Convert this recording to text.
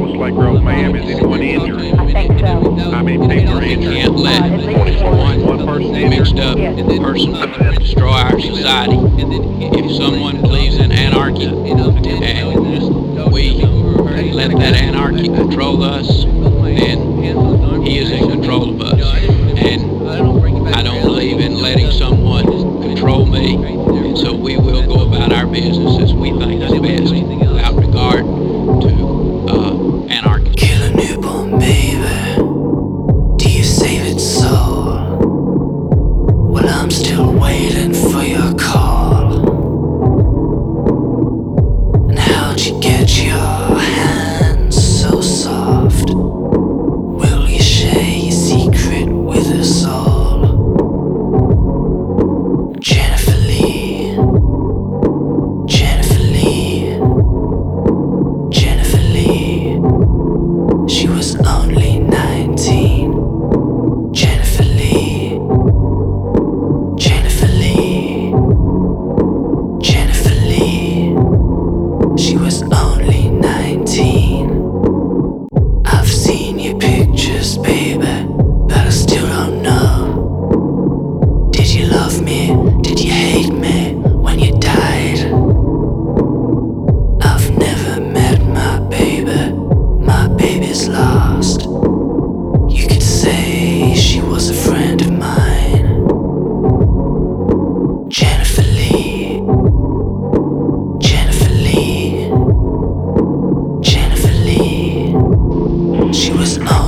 Slate Grove, ma'am. Is anyone injured? I think so. How many people are We injured? can't let At least one. One person mixed injured? up Yes. person destroy our society. If someone believes in anarchy and we let that anarchy control us, then he is in control of us. And I don't believe in letting someone control me, and so we will go about our business as we think is best without regard to anarchy. Kill a newborn baby. Do you save its soul? Well, I'm still waiting for your call. And how'd you get your hands so soft? Will you share your secret with us all? Jennifer Lee, Jennifer Lee, Jennifer Lee. She was only 19. Jennifer Lee, Jennifer Lee, Jennifer Lee. She was only 19. I've seen your pictures, baby, but I still don't know. Did you love me? Did you hate me when you died? I've never met my baby. My baby's lost. You could say she was a friend of mine. Jennifer Lee, Jennifer Lee, Jennifer Lee. She was